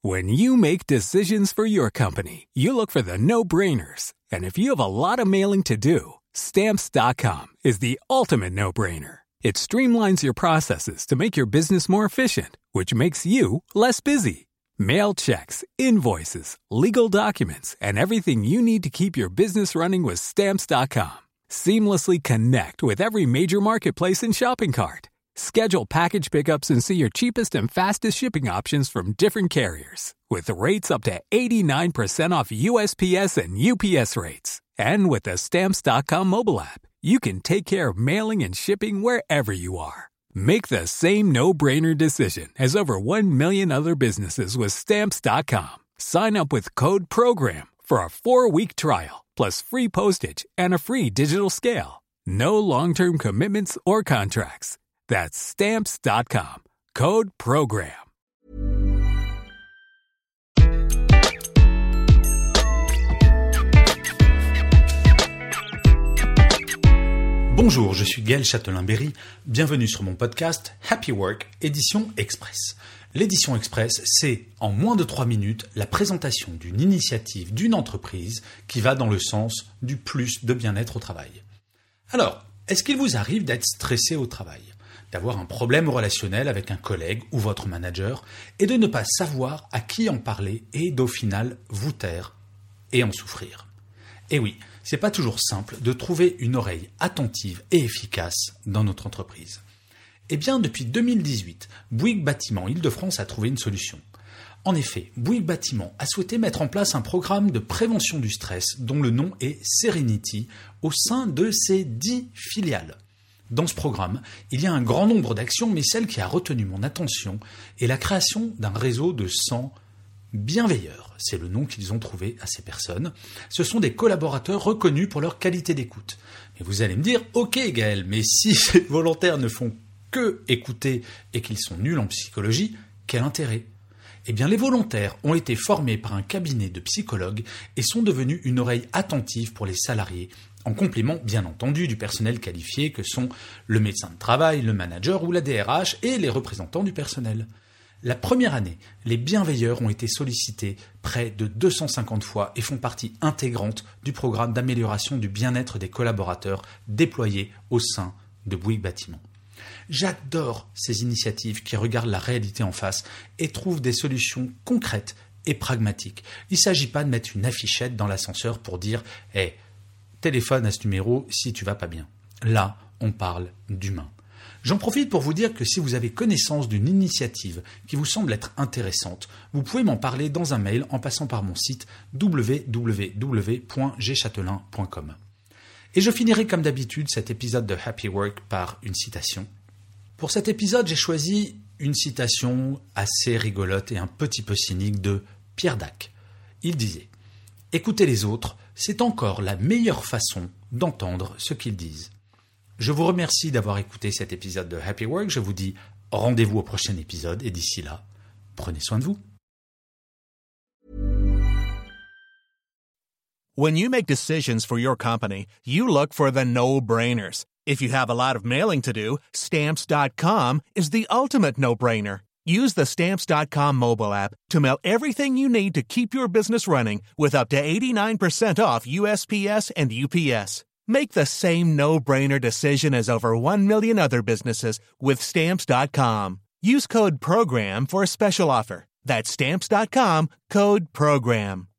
When you make decisions for your company, you look for the no-brainers. And if you have a lot of mailing to do, Stamps.com is the ultimate no-brainer. It streamlines your processes to make your business more efficient, which makes you less busy. Mail checks, invoices, legal documents, and everything you need to keep your business running with Stamps.com. Seamlessly connect with every major marketplace and shopping cart. Schedule package pickups and see your cheapest and fastest shipping options from different carriers. With rates up to 89% off USPS and UPS rates. And with the Stamps.com mobile app, you can take care of mailing and shipping wherever you are. Make the same no-brainer decision as over 1 million other businesses with Stamps.com. Sign up with code PROGRAM for a 4-week trial, plus free postage and a free digital scale. No long-term commitments or contracts. That's Stamps.com. Code PROGRAM. Bonjour, je suis Gaël Châtelain-Berry. Bienvenue sur mon podcast Happy Work, édition Express. L'édition Express, c'est en moins de 3 minutes la présentation d'une initiative d'une entreprise qui va dans le sens du plus de bien-être au travail. Alors, est-ce qu'il vous arrive d'être stressé au travail ? D'avoir un problème relationnel avec un collègue ou votre manager et de ne pas savoir à qui en parler et d'au final vous taire et en souffrir. Et oui, c'est pas toujours simple de trouver une oreille attentive et efficace dans notre entreprise. Eh bien, depuis 2018, Bouygues Bâtiment Île-de-France a trouvé une solution. En effet, Bouygues Bâtiment a souhaité mettre en place un programme de prévention du stress dont le nom est Serenity au sein de ses 10 filiales. Dans ce programme, il y a un grand nombre d'actions, mais celle qui a retenu mon attention est la création d'un réseau de 100 bienveilleurs. C'est le nom qu'ils ont trouvé à ces personnes. Ce sont des collaborateurs reconnus pour leur qualité d'écoute. Et vous allez me dire, ok Gaël, mais si ces volontaires ne font que écouter et qu'ils sont nuls en psychologie, quel intérêt ? Eh bien, les volontaires ont été formés par un cabinet de psychologues et sont devenus une oreille attentive pour les salariés, en complément, bien entendu, du personnel qualifié que sont le médecin de travail, le manager ou la DRH et les représentants du personnel. La première année, les bienveilleurs ont été sollicités près de 250 fois et font partie intégrante du programme d'amélioration du bien-être des collaborateurs déployé au sein de Bouygues Bâtiment. J'adore ces initiatives qui regardent la réalité en face et trouvent des solutions concrètes et pragmatiques. Il ne s'agit pas de mettre une affichette dans l'ascenseur pour dire « Hey, téléphone à ce numéro si tu vas pas bien ». Là, on parle d'humain. J'en profite pour vous dire que si vous avez connaissance d'une initiative qui vous semble être intéressante, vous pouvez m'en parler dans un mail en passant par mon site www.gchatelain.com. Et je finirai comme d'habitude cet épisode de Happy Work par une citation. Pour cet épisode, j'ai choisi une citation assez rigolote et un petit peu cynique de Pierre Dac. Il disait « Écouter les autres, c'est encore la meilleure façon d'entendre ce qu'ils disent. » Je vous remercie d'avoir écouté cet épisode de Happy Work. Je vous dis rendez-vous au prochain épisode et d'ici là, prenez soin de vous. When you make decisions for your company, you look for the no-brainers. If you have a lot of mailing to do, Stamps.com is the ultimate no-brainer. Use the Stamps.com mobile app to mail everything you need to keep your business running with up to 89% off USPS and UPS. Make the same no-brainer decision as over 1 million other businesses with Stamps.com. Use code PROGRAM for a special offer. That's Stamps.com, code PROGRAM.